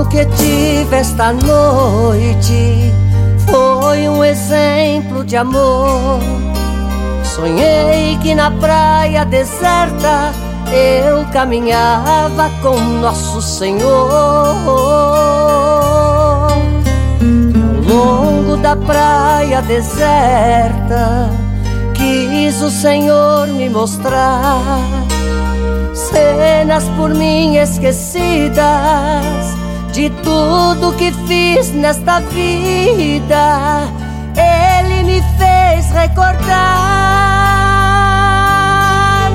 que tive esta noite foi um exemplo de amor. Sonhei que na praia deserta eu caminhava com Nosso Senhor. Ao longo da praia deserta quis o Senhor me mostrar cenas por mim esquecidas de tudo que fiz nesta vida. Ele me fez recordar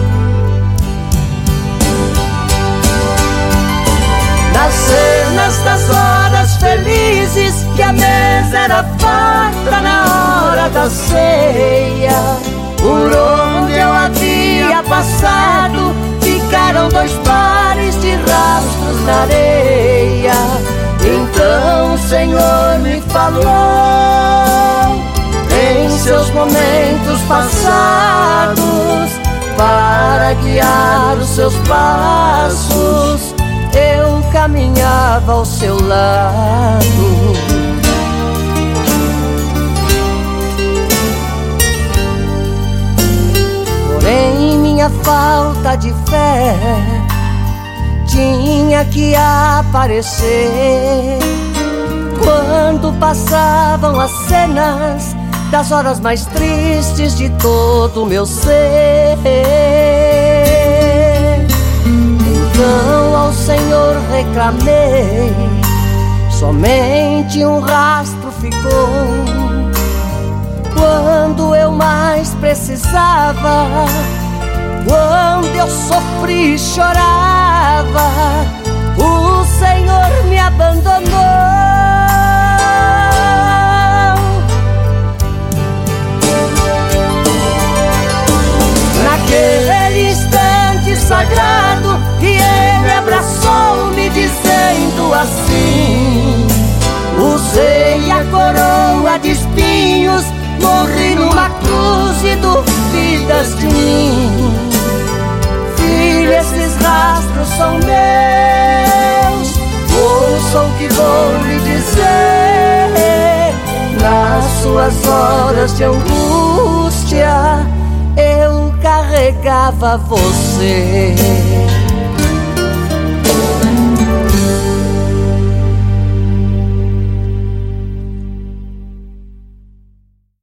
nas cenas das horas felizes que a mesa era farta na hora da ceia. Por onde eu havia passado ficaram 2 pares de rastros na areia. Então o Senhor me falou em seus momentos passados, para guiar os seus passos eu caminhava ao seu lado. Porém minha falta de fé tinha que aparecer quando passavam as cenas das horas mais tristes de todo o meu ser. Então ao Senhor reclamei, somente um rastro ficou. Quando eu mais precisava, quando eu sofri e chorava, o Senhor me abandonou. Naquele instante sagrado que Ele abraçou-me dizendo assim: usei a coroa de espinhos, morri numa cruz e duvidas de mim. Filho, esses rastros são meus, ouça o que vou lhe dizer. Nas suas horas de angústia eu carregava você.